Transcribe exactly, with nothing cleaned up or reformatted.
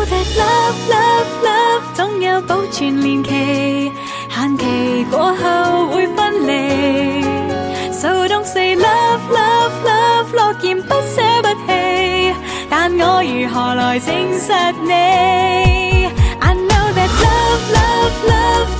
that love love love 總有保存年期，限期過後會分離。So don't say love love love 諾言不捨不棄，但我如何來證實你？I know that love love love